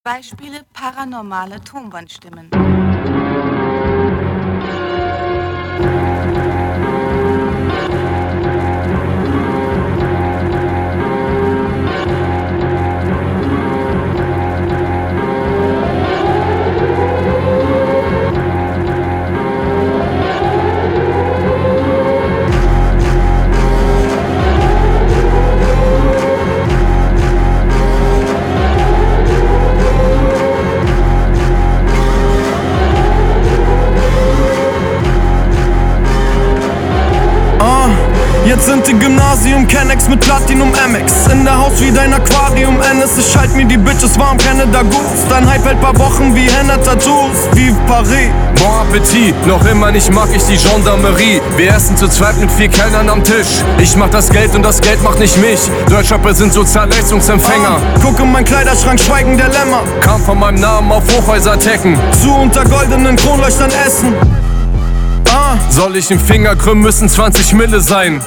Beispiele paranormale Tonbandstimmen. Jetzt sind die Gymnasium Kennex mit Platinum MX in der Haus wie dein Aquarium NS. Ich halt mir die Bitches warm, Canada Goose. Dein Hype hält paar Wochen wie Henna-Tattoos. Vive Paris. Bon Appetit, noch immer nicht mag ich die Gendarmerie. Wir essen zu zweit mit 4 Kellnern am Tisch. Ich mach das Geld und das Geld macht nicht mich. Deutschrapper sind Sozialleistungsempfänger. Guck in mein Kleiderschrank, Schweigen der Lämmer. Kam von meinem Namen auf Hochhäuser-Tecken. Zu unter goldenen Kronleuchtern essen. Soll ich den Finger krümmen, müssen 20 Mille sein.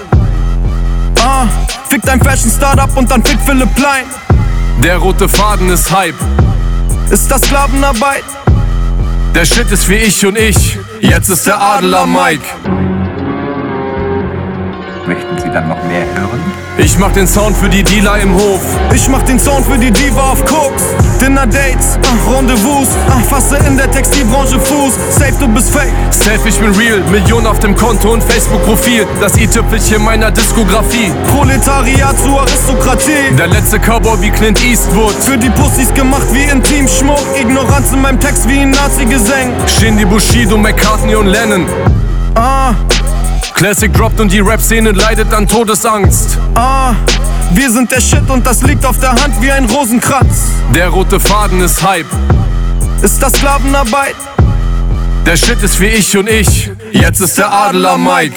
Fick dein Fashion-Startup und dann fick Philipp Plein. Der rote Faden ist Hype. Ist das Sklavenarbeit? Der Shit ist wie ich und ich. Jetzt ist der Adler Mike. Möchten Sie dann noch mehr hören? Ich mach den Sound für die Dealer im Hof. Ich mach den Sound für die Diva auf Koks. Dinner-Dates, Rendezvous. Fasse in der Textilbranche Fuß. Safe, du bist fake. Safe, ich bin real. Millionen auf dem Konto und Facebook-Profil. Das i-Tüpfelchen meiner Diskografie. Proletariat zu Aristokratie. Der letzte Cowboy wie Clint Eastwood. Für die Pussys gemacht wie Intimschmuck. Ignoranz in meinem Text wie ein Nazi-Gesang. Shindy, Bushido, McCartney und Lennon. Classic droppt und die Rap-Szene leidet an Todesangst. Wir sind der Shit und das liegt auf der Hand wie ein Rosenkranz. Der rote Faden ist Hype. Ist das Sklavenarbeit? Der Shit ist wie ich und ich. Jetzt ist der Adler Mike.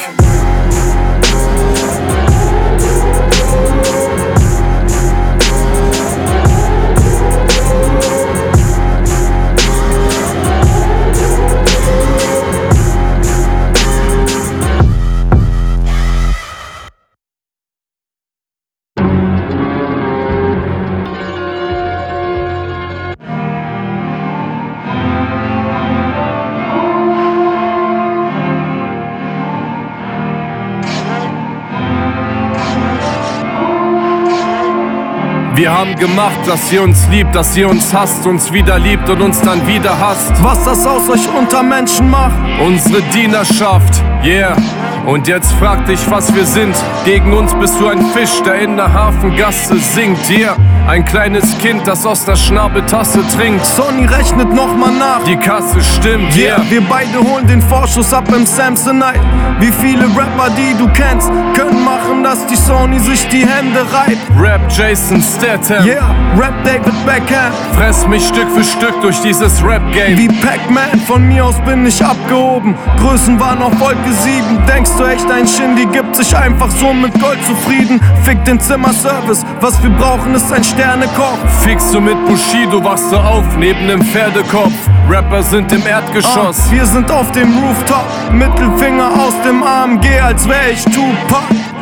Wir haben gemacht, dass ihr uns liebt, dass ihr uns hasst, uns wieder liebt und uns dann wieder hasst. Was das aus euch unter Menschen macht? Unsere Dienerschaft, yeah. Und jetzt frag dich, was wir sind. Gegen uns bist du ein Fisch, der in der Hafengasse singt, yeah. Ein kleines Kind, das aus der Schnabeltasse trinkt. Sony rechnet nochmal nach. Die Kasse stimmt, yeah. Wir beide holen den Vorschuss ab im Samsonite. Wie viele Rapper, die du kennst, können machen, dass die Sony sich die Hände reibt. Rap Jason Statham, yeah, Rap David Beckham. Fress mich Stück für Stück durch dieses Rap-Game. Wie Pac-Man, von mir aus bin ich abgehoben. Größen waren auf Wolke 7. Denkst du echt, ein Shindy gibt sich einfach so mit Gold zufrieden? Fick den Zimmerservice, was wir brauchen ist ein Sternekoch. Fickst du mit Bushido, wachst du auf neben dem Pferdekopf. Rapper sind im Erdgeschoss. Wir sind auf dem Rooftop, Mittelfinger aus dem AMG, als wär ich Tupac.